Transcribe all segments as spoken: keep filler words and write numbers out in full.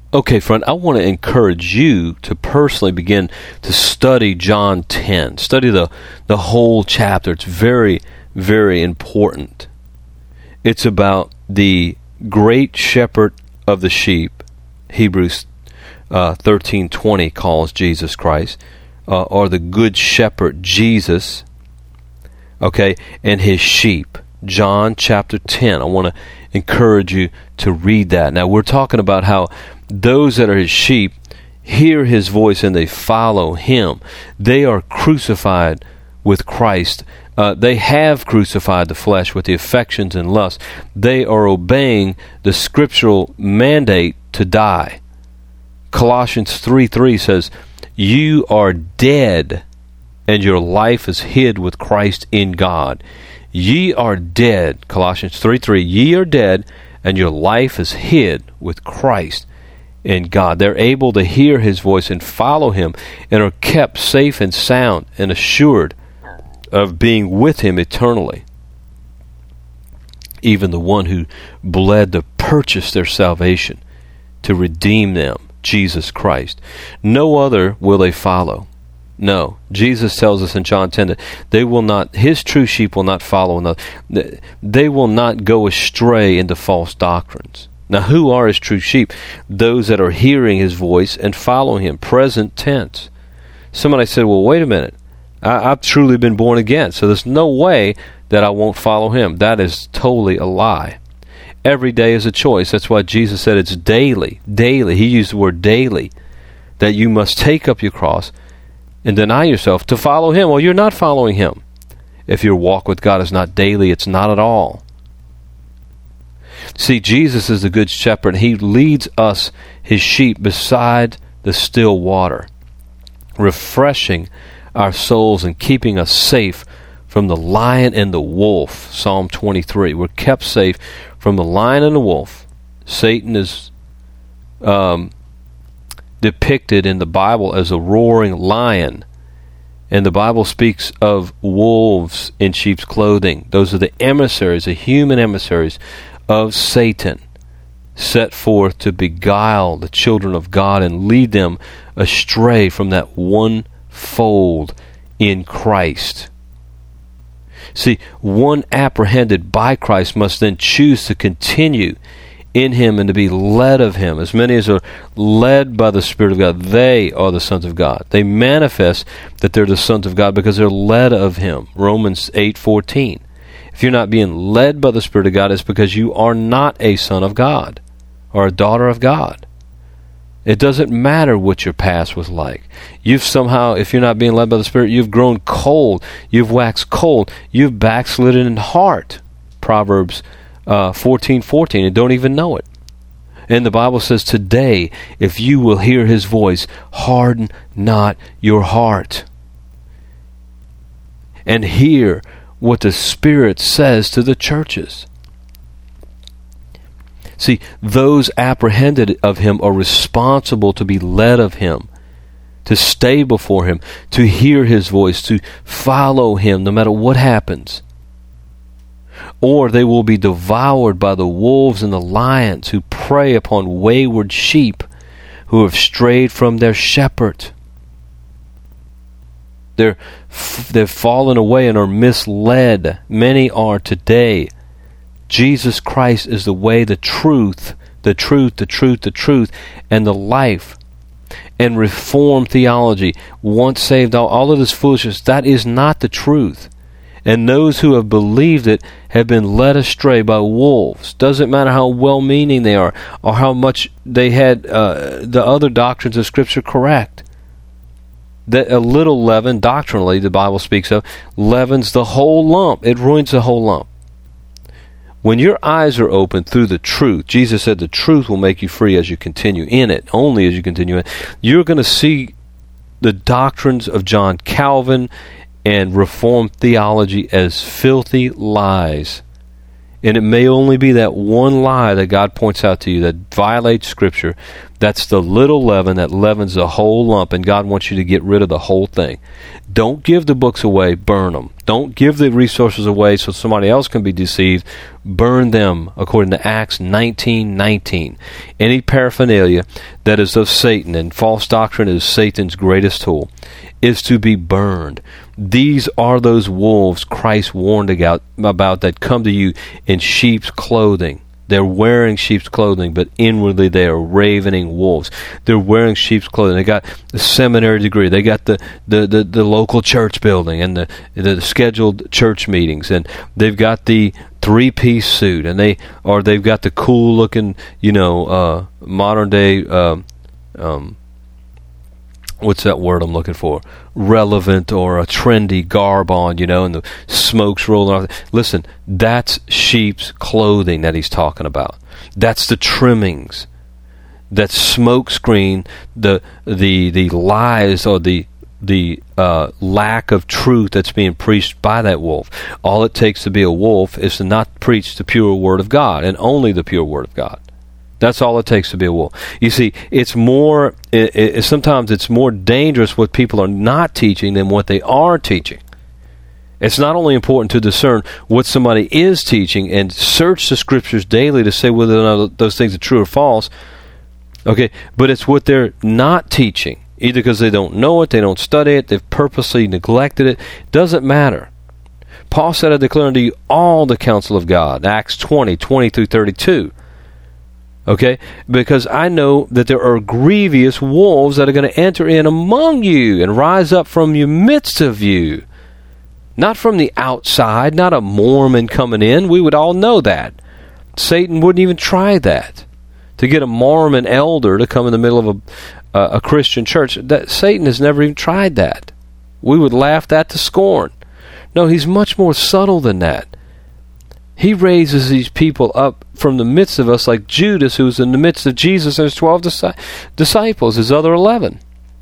Okay, friend, I want to encourage you to personally begin to study John ten. Study the, the whole chapter. It's very, very important. It's about the great shepherd of the sheep. Hebrews uh, thirteen twenty calls Jesus Christ, uh, or the good shepherd Jesus, okay, and his sheep. John chapter ten. I want to encourage you to read that. Now, we're talking about how those that are his sheep hear his voice and they follow him. They are crucified with Christ. Uh, they have crucified the flesh with the affections and lusts. They are obeying the scriptural mandate to die. Colossians three three says, "You are dead, and your life is hid with Christ in God." Ye are dead, Colossians three three, ye are dead, and your life is hid with Christ in God. They're able to hear his voice and follow him, and are kept safe and sound and assured of being with him eternally. Even the one who bled to purchase their salvation, to redeem them, Jesus Christ. No other will they follow. No, Jesus tells us in John ten that they will not, his true sheep will not follow another. They will not go astray into false doctrines. Now, who are his true sheep? Those that are hearing his voice and following him, present tense. Somebody said, well, wait a minute. I, I've truly been born again, so there's no way that I won't follow him. That is totally a lie. Every day is a choice. That's why Jesus said it's daily, daily. He used the word daily, that you must take up your cross and deny yourself to follow him. Well, you're not following him. If your walk with God is not daily, it's not at all. See, Jesus is the good shepherd. He leads us, his sheep, beside the still water, refreshing our souls and keeping us safe from the lion and the wolf. Psalm twenty-three. We're kept safe from the lion and the wolf. Satan is um, depicted in the Bible as a roaring lion, and the Bible speaks of wolves in sheep's clothing. Those are the emissaries, the human emissaries of Satan, set forth to beguile the children of God and lead them astray from that one fold in Christ. See, one apprehended by Christ must then choose to continue in him and to be led of him. As many as are led by the Spirit of God, they are the sons of God. They manifest that they're the sons of God because they're led of him. Romans eight fourteen. If you're not being led by the Spirit of God, it's because you are not a son of God or a daughter of God. It doesn't matter what your past was like. You've somehow, if you're not being led by the Spirit, you've grown cold. You've waxed cold. You've backslidden in heart. Proverbs uh, fourteen fourteen, and don't even know it. And the Bible says, today, if you will hear his voice, harden not your heart. And hear what the Spirit says to the churches. See, those apprehended of him are responsible to be led of him, to stay before him, to hear his voice, to follow him no matter what happens. Or they will be devoured by the wolves and the lions who prey upon wayward sheep who have strayed from their shepherd. They're, they've fallen away and are misled. Many are today. Jesus Christ is the way, the truth, the truth, the truth, the truth, and the life. And Reformed theology, once saved, all, all of this foolishness, that is not the truth. And those who have believed it have been led astray by wolves. Doesn't matter how well-meaning they are or how much they had uh, the other doctrines of Scripture correct. That a little leaven, doctrinally, the Bible speaks of, leavens the whole lump. It ruins the whole lump. When your eyes are open through the truth, Jesus said the truth will make you free as you continue in it, only as you continue in it. You're going to see the doctrines of John Calvin and Reformed theology as filthy lies. And it may only be that one lie that God points out to you that violates Scripture. That's the little leaven that leavens the whole lump, and God wants you to get rid of the whole thing. Don't give the books away, burn them. Don't give the resources away so somebody else can be deceived. Burn them, according to Acts nineteen nineteen. Any paraphernalia that is of Satan, and false doctrine is Satan's greatest tool, is to be burned. These are those wolves Christ warned about that come to you in sheep's clothing. They're wearing sheep's clothing, but inwardly they are ravening wolves. They're wearing sheep's clothing. They got the seminary degree. They got the, the, the, the local church building and the, the scheduled church meetings. And they've got the three-piece suit. And they or they've got the cool-looking, you know, uh, modern-day, um, um, what's that word I'm looking for? Relevant or a trendy garb on, you know, and the smoke's rolling off. Listen, that's sheep's clothing that he's talking about. That's the trimmings. That smoke screen, the the the lies or the the uh, lack of truth that's being preached by that wolf. All it takes to be a wolf is to not preach the pure word of God, and only the pure word of God. That's all it takes to be a wolf. You see, it's more, it, it, sometimes it's more dangerous what people are not teaching than what they are teaching. It's not only important to discern what somebody is teaching and search the Scriptures daily to say whether or not those things are true or false, okay, but it's what they're not teaching, either because they don't know it, they don't study it, they've purposely neglected it. Doesn't matter. Paul said, I declare unto you all the counsel of God, Acts twenty, twenty through thirty-two. Okay, because I know that there are grievous wolves that are going to enter in among you and rise up from your midst of you. Not from the outside, not a Mormon coming in. We would all know that. Satan wouldn't even try that. To get a Mormon elder to come in the middle of a, uh, a Christian church, that Satan has never even tried that. We would laugh that to scorn. No, he's much more subtle than that. He raises these people up from the midst of us, like Judas, who was in the midst of Jesus and his twelve dis- disciples, his other eleven.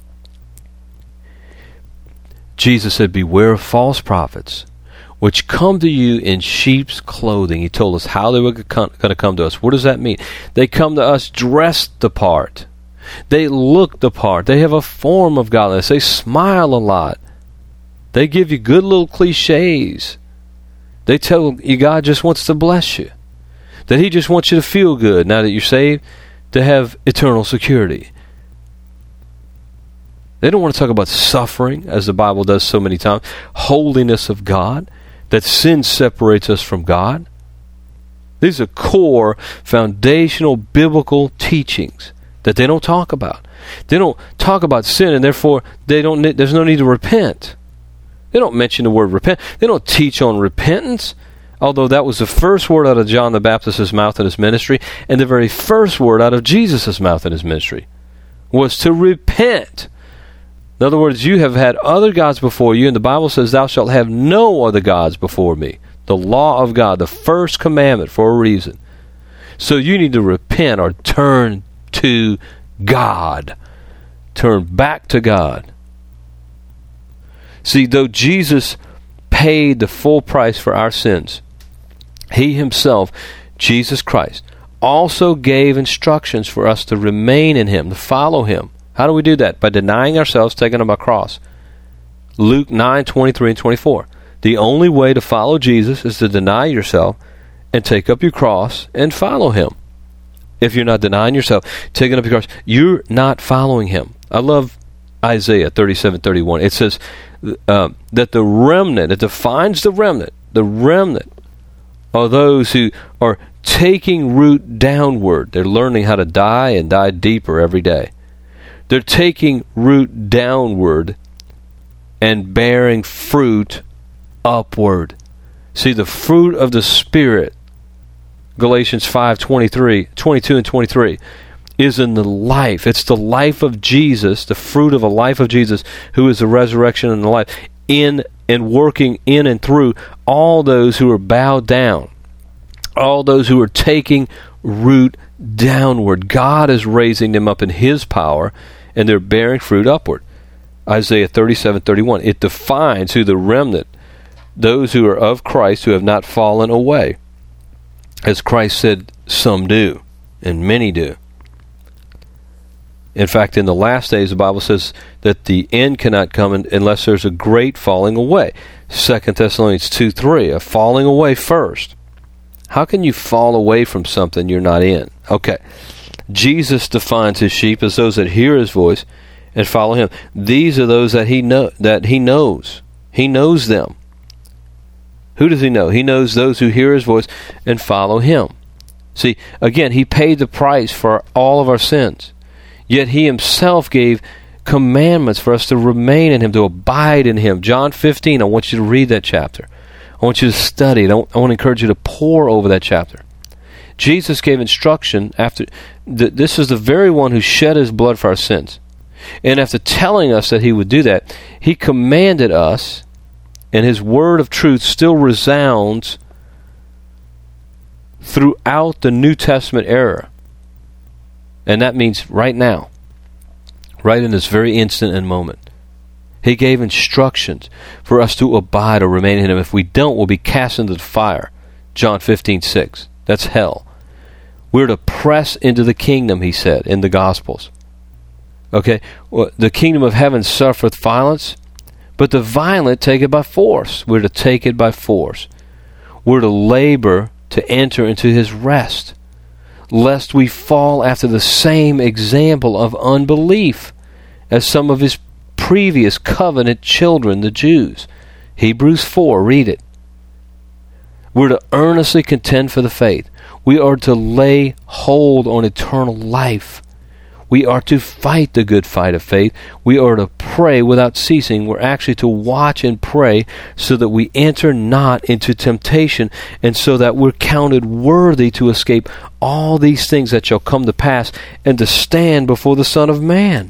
Jesus said, beware of false prophets, which come to you in sheep's clothing. He told us how they were going to come to us. What does that mean? They come to us dressed the part. They look the part. They have a form of godliness. They smile a lot. They give you good little cliches. They tell you God just wants to bless you. That He just wants you to feel good now that you're saved, to have eternal security. They don't want to talk about suffering, as the Bible does so many times. Holiness of God. That sin separates us from God. These are core, foundational, biblical teachings that they don't talk about. They don't talk about sin, and therefore they don't. There's no need to repent. They don't mention the word repent. They don't teach on repentance, although that was the first word out of John the Baptist's mouth in his ministry, and the very first word out of Jesus' mouth in his ministry was to repent. In other words, you have had other gods before you, and the Bible says, thou shalt have no other gods before me. The law of God, the first commandment for a reason. So you need to repent or turn to God. Turn back to God. See, though Jesus paid the full price for our sins, He Himself, Jesus Christ, also gave instructions for us to remain in Him, to follow Him. How do we do that? By denying ourselves, taking up our cross. Luke nine, twenty-three and twenty-four. The only way to follow Jesus is to deny yourself and take up your cross and follow Him. If you're not denying yourself, taking up your cross, you're not following Him. I love Isaiah thirty-seven thirty-one. It says uh, that the remnant, it defines the remnant, the remnant are those who are taking root downward. They're learning how to die and die deeper every day. They're taking root downward and bearing fruit upward. See, the fruit of the Spirit, Galatians five twenty-three, twenty-two and twenty-three, is in the life. It's the life of Jesus, the fruit of a life of Jesus, who is the resurrection and the life, in and working in and through all those who are bowed down, all those who are taking root downward. God is raising them up in His power, and they're bearing fruit upward. Isaiah thirty-seven thirty-one. It defines who the remnant, those who are of Christ, who have not fallen away. as Christ said, some do, and many do. In fact, in the last days, the Bible says that the end cannot come unless there's a great falling away. Second Thessalonians two three, a falling away first. How can you fall away from something you're not in? Okay. Jesus defines his sheep as those that hear his voice and follow him. These are those that he know that he knows. He knows them. Who does he know? He knows those who hear his voice and follow him. See, again, he paid the price for all of our sins. Yet he himself gave commandments for us to remain in him, to abide in him. John fifteen, I want you to read that chapter. I want you to study it. I want to encourage you to pore over that chapter. Jesus gave instruction after, th- this is the very one who shed his blood for our sins. And after telling us that he would do that, he commanded us, and his word of truth still resounds throughout the New Testament era. And that means right now, right in this very instant and moment. He gave instructions for us to abide or remain in him. If we don't, we'll be cast into the fire. John fifteen six. That's hell. We're to press into the kingdom, he said, in the Gospels. Okay? Well, the kingdom of heaven suffereth violence, but the violent take it by force. We're to take it by force. We're to labor to enter into his rest, lest we fall after the same example of unbelief as some of his previous covenant children, the Jews. Hebrews four, read it. We're to earnestly contend for the faith. We are to lay hold on eternal life. We are to fight the good fight of faith. We are to pray without ceasing. We're actually to watch and pray so that we enter not into temptation, and so that we're counted worthy to escape all these things that shall come to pass and to stand before the Son of Man.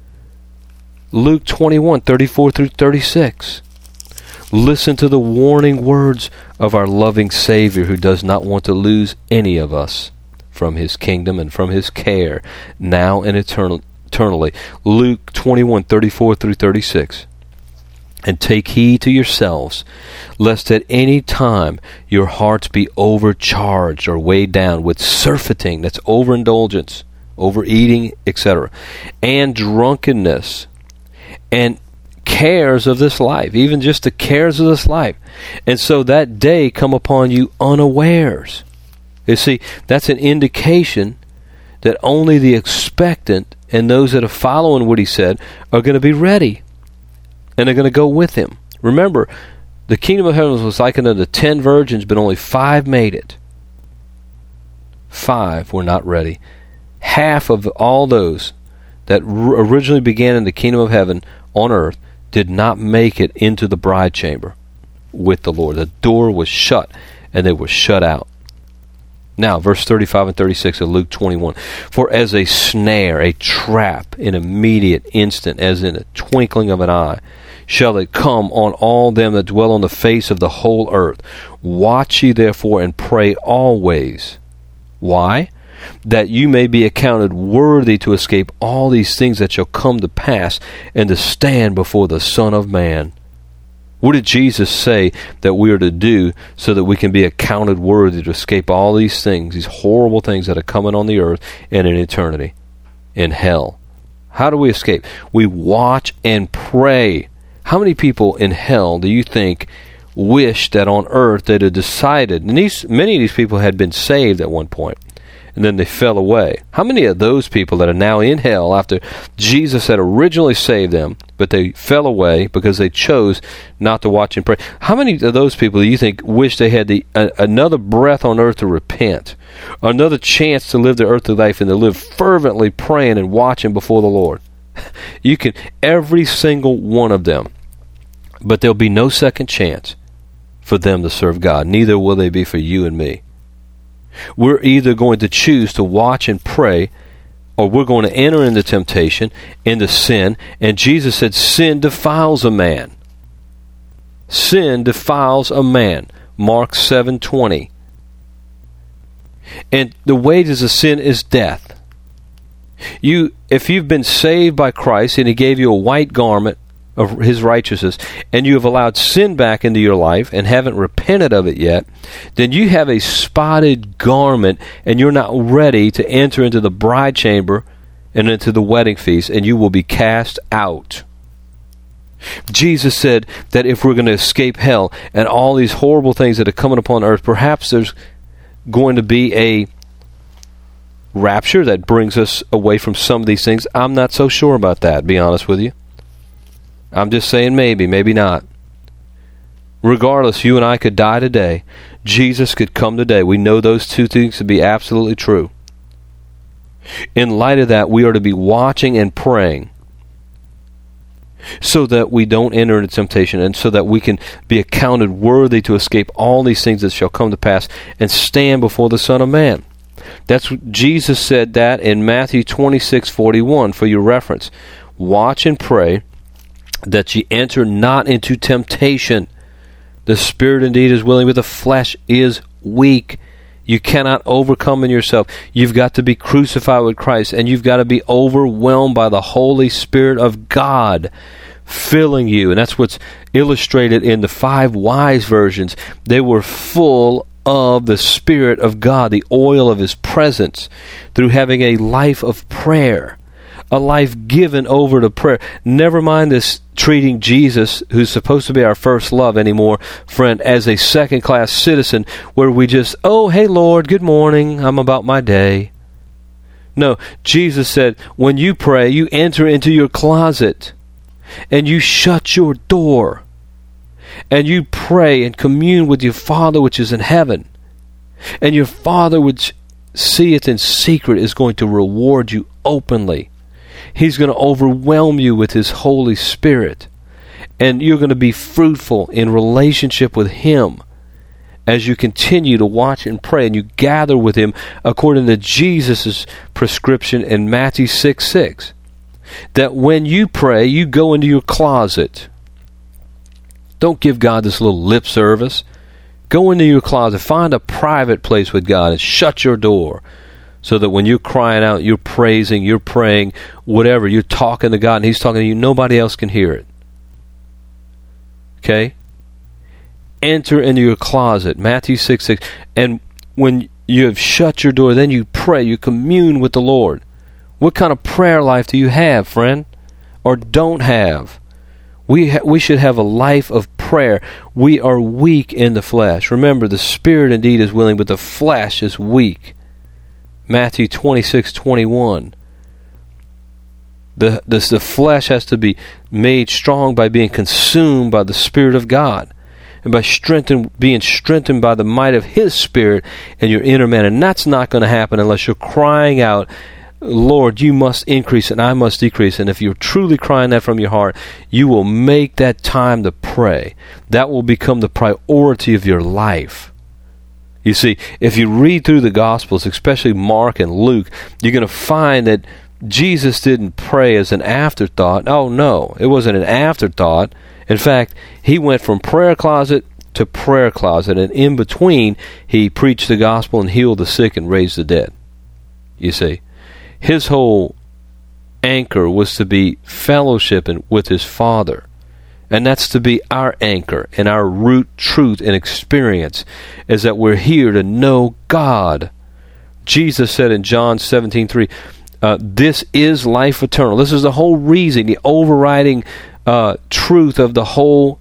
Luke twenty-one, thirty-four through thirty-six. Listen to the warning words of our loving Savior, who does not want to lose any of us from his kingdom and from his care, now and eternal, eternally. Luke twenty-one, thirty-four through thirty-six. And take heed to yourselves, lest at any time your hearts be overcharged or weighed down with surfeiting, that's overindulgence, overeating, et cetera, and drunkenness, and cares of this life, even just the cares of this life. And so that day come upon you unawares. You see, that's an indication that only the expectant and those that are following what he said are going to be ready, and they're going to go with him. Remember, the kingdom of heaven was likened unto ten virgins, but only five made it. Five were not ready. Half of all those that r- originally began in the kingdom of heaven on earth did not make it into the bride chamber with the Lord. The door was shut, and they were shut out. Now, verse thirty-five and thirty-six of Luke twenty-one. For as a snare, a trap, in immediate instant, as in a twinkling of an eye, shall it come on all them that dwell on the face of the whole earth. Watch ye therefore and pray always. Why? That you may be accounted worthy to escape all these things that shall come to pass, and to stand before the Son of Man. What did Jesus say that we are to do so that we can be accounted worthy to escape all these things, these horrible things that are coming on the earth and in eternity, in hell? How do we escape? We watch and pray. How many people in hell do you think wish that on earth they'd have decided, and these, many of these people had been saved at one point, and then they fell away. How many of those people that are now in hell after Jesus had originally saved them, but they fell away because they chose not to watch and pray? How many of those people do you think wish they had the uh, another breath on earth to repent, another chance to live the earthly life and to live fervently praying and watching before the Lord? You can, every single one of them. But there'll be no second chance for them to serve God. Neither will they be for you and me. We're either going to choose to watch and pray, or we're going to enter into temptation, into sin. And Jesus said, sin defiles a man. Sin defiles a man. Mark seven twenty. And the wages of sin is death. You, if you've been saved by Christ and he gave you a white garment of his righteousness, and you have allowed sin back into your life and haven't repented of it yet, then you have a spotted garment and you're not ready to enter into the bride chamber and into the wedding feast, and you will be cast out. Jesus said that if we're going to escape hell and all these horrible things that are coming upon earth, perhaps there's going to be a rapture that brings us away from some of these things. I'm not so sure about that, to be honest with you. I'm just saying maybe, maybe not. Regardless, you and I could die today. Jesus could come today. We know those two things to be absolutely true. In light of that, we are to be watching and praying so that we don't enter into temptation, and so that we can be accounted worthy to escape all these things that shall come to pass and stand before the Son of Man. That's what Jesus said that in Matthew twenty-six forty-one for your reference. Watch and pray that ye enter not into temptation. The spirit indeed is willing, but the flesh is weak. You cannot overcome in yourself. You've got to be crucified with Christ, and you've got to be overwhelmed by the Holy Spirit of God filling you. And that's what's illustrated in the five wise versions. They were full of the Spirit of God, the oil of His presence, through having a life of prayer, a life given over to prayer. Never mind this treating Jesus, who's supposed to be our first love anymore, friend, as a second-class citizen where we just, oh, hey, Lord, good morning, I'm about my day. No, Jesus said, when you pray, you enter into your closet and you shut your door and you pray and commune with your Father which is in heaven. And your Father which seeth in secret is going to reward you openly. He's going to overwhelm you with His Holy Spirit. And you're going to be fruitful in relationship with Him as you continue to watch and pray and you gather with Him according to Jesus' prescription in Matthew six six. That when you pray, you go into your closet. Don't give God this little lip service. Go into your closet. Find a private place with God and shut your door. So that when you're crying out, you're praising, you're praying, whatever, you're talking to God and He's talking to you, nobody else can hear it. Okay? Enter into your closet, Matthew six six. And when you have shut your door, then you pray, you commune with the Lord. What kind of prayer life do you have, friend? Or don't have? We ha- we should have a life of prayer. We are weak in the flesh. Remember, the spirit indeed is willing, but the flesh is weak. Matthew twenty-six twenty-one. The, the, the flesh has to be made strong by being consumed by the Spirit of God, and by strengthened, being strengthened by the might of His Spirit in your inner man. And that's not going to happen unless you're crying out, Lord, you must increase and I must decrease. And if you're truly crying that from your heart, you will make that time to pray. That will become the priority of your life. You see, if you read through the Gospels, especially Mark and Luke, you're going to find that Jesus didn't pray as an afterthought. Oh, no, it wasn't an afterthought. In fact, He went from prayer closet to prayer closet, and in between, He preached the gospel and healed the sick and raised the dead. You see, His whole anchor was to be fellowshipping with His Father. And that's to be our anchor and our root truth and experience, is that we're here to know God. Jesus said in John seventeen three, uh, this is life eternal. This is the whole reason, the overriding uh, truth of the whole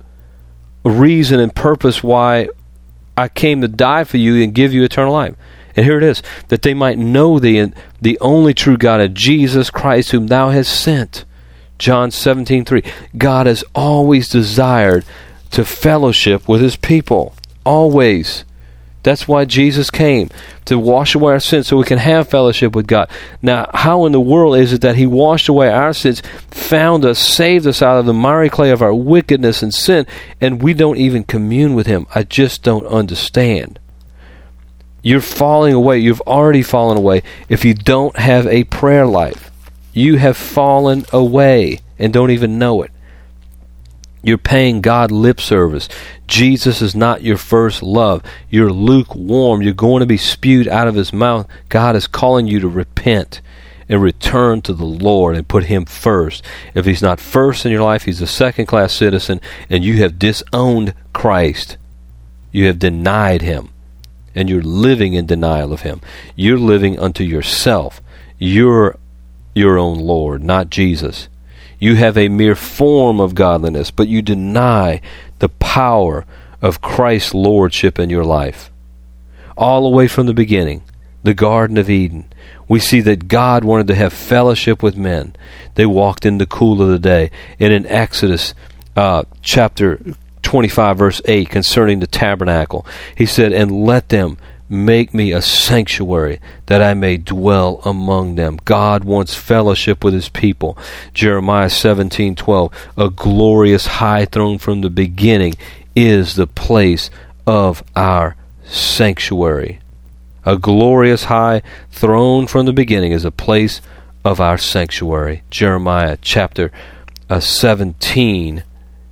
reason and purpose why I came to die for you and give you eternal life. And here it is, that they might know thee, and the only true God, of Jesus Christ, whom thou hast sent. John seventeen three. God has always desired to fellowship with His people. Always. That's why Jesus came, to wash away our sins so we can have fellowship with God. Now, how in the world is it that He washed away our sins, found us, saved us out of the miry clay of our wickedness and sin, and we don't even commune with Him? I just don't understand. You're falling away. You've already fallen away if you don't have a prayer life. You have fallen away and don't even know it. You're paying God lip service. Jesus is not your first love. You're lukewarm. You're going to be spewed out of His mouth. God is calling you to repent and return to the Lord and put Him first. If He's not first in your life, He's a second-class citizen, and you have disowned Christ. You have denied Him, and you're living in denial of Him. You're living unto yourself. You're your own Lord, not Jesus. You have a mere form of godliness, but you deny the power of Christ's lordship in your life. All the way from the beginning, the Garden of Eden, we see that God wanted to have fellowship with men. They walked in the cool of the day. And in Exodus uh, chapter twenty-five, verse eight, concerning the tabernacle, He said, "And let them make me a sanctuary, that I may dwell among them." God wants fellowship with His people. Jeremiah seventeen twelve, "A glorious high throne from the beginning is the place of our sanctuary." A glorious high throne from the beginning is a place of our sanctuary. Jeremiah chapter uh, seventeen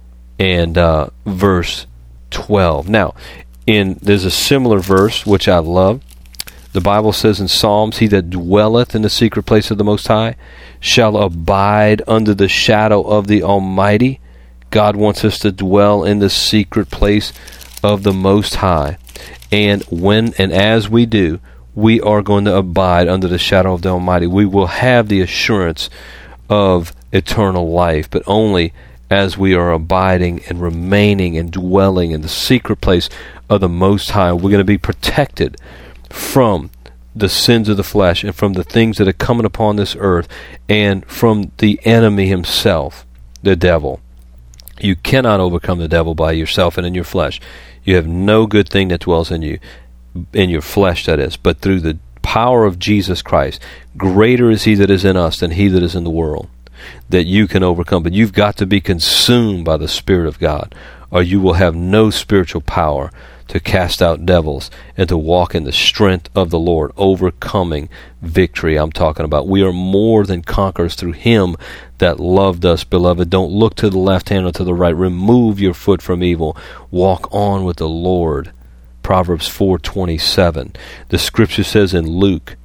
and uh, verse twelve. Now, in there's a similar verse which I love. The Bible says in Psalms, "He that dwelleth in the secret place of the Most High shall abide under the shadow of the Almighty." God wants us to dwell in the secret place of the Most High. And when and as we do, we are going to abide under the shadow of the Almighty. We will have the assurance of eternal life, but only as we are abiding and remaining and dwelling in the secret place of the Most High. We're going to be protected from the sins of the flesh and from the things that are coming upon this earth and from the enemy himself, the devil. You cannot overcome the devil by yourself and in your flesh. You have no good thing that dwells in you, in your flesh that is, but through the power of Jesus Christ. Greater is He that is in us than he that is in the world, that you can overcome. But you've got to be consumed by the Spirit of God, or you will have no spiritual power to cast out devils and to walk in the strength of the Lord, overcoming victory. I'm talking about we are more than conquerors through Him that loved us. Beloved, don't look to the left hand or to the right. Remove your foot from evil. Walk on with the Lord. Proverbs four twenty-seven. The scripture says in Luke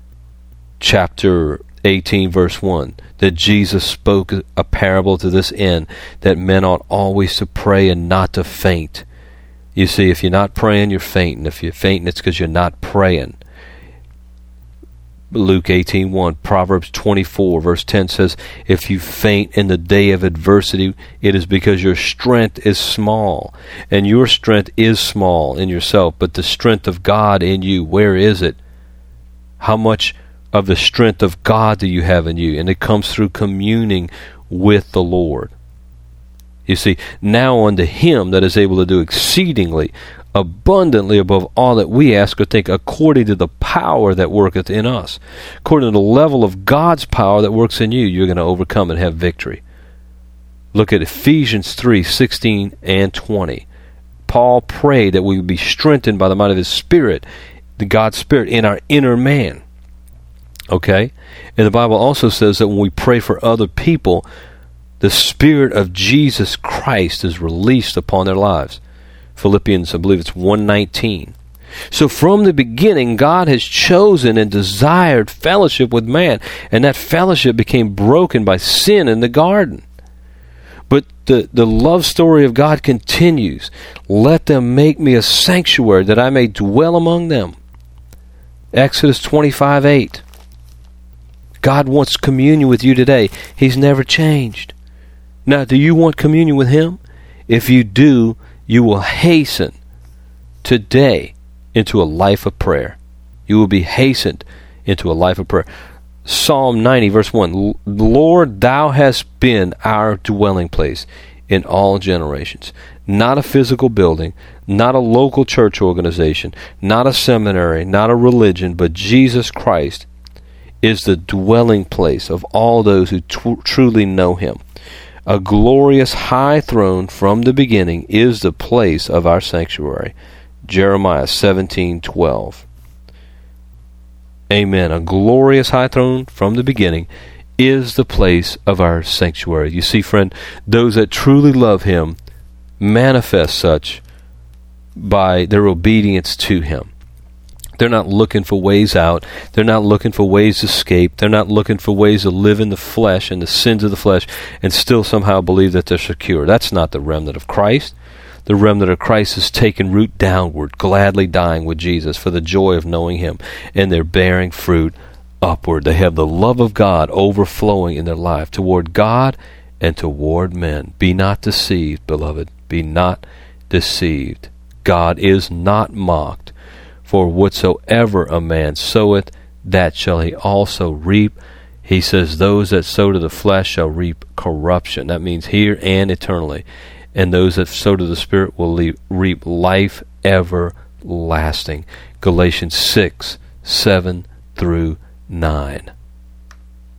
chapter eighteen, verse one, that Jesus spoke a parable to this end, that men ought always to pray and not to faint. You see, if you're not praying, you're fainting. If you're fainting, it's because you're not praying. Luke eighteen one, Proverbs twenty-four, verse ten says, "If you faint in the day of adversity, it is because your strength is small." And your strength is small in yourself, but the strength of God in you, where is it? How much of the strength of God do you have in you? And it comes through communing with the Lord. You see, now unto Him that is able to do exceedingly abundantly above all that we ask or think, according to the power that worketh in us. According to the level of God's power that works in you, you're going to overcome and have victory. Look at Ephesians three sixteen and twenty. Paul prayed that we would be strengthened by the might of His Spirit, the God's Spirit, in our inner man. Okay? And the Bible also says that when we pray for other people, the Spirit of Jesus Christ is released upon their lives. Philippians, I believe it's one nineteen. So from the beginning, God has chosen and desired fellowship with man, and that fellowship became broken by sin in the garden. But the, the love story of God continues. "Let them make me a sanctuary, that I may dwell among them." Exodus twenty-five eight. God wants communion with you today. He's never changed. Now, do you want communion with Him? If you do, you will hasten today into a life of prayer. You will be hastened into a life of prayer. Psalm ninety, verse one, "Lord, Thou hast been our dwelling place in all generations." Not a physical building, not a local church organization, not a seminary, not a religion, but Jesus Christ is the dwelling place of all those who t- truly know Him. A glorious high throne from the beginning is the place of our sanctuary. Jeremiah seventeen twelve. Amen. A glorious high throne from the beginning is the place of our sanctuary. You see, friend, those that truly love Him manifest such by their obedience to Him. They're not looking for ways out. They're not looking for ways to escape. They're not looking for ways to live in the flesh and the sins of the flesh and still somehow believe that they're secure. That's not the remnant of Christ. The remnant of Christ is taking root downward, gladly dying with Jesus for the joy of knowing him, and they're bearing fruit upward. They have the love of God overflowing in their life toward God and toward men. Be not deceived, beloved. Be not deceived. God is not mocked. For whatsoever a man soweth, that shall he also reap. He says, those that sow to the flesh shall reap corruption. That means here and eternally. And those that sow to the Spirit will le- reap life everlasting. Galatians six, seven through nine.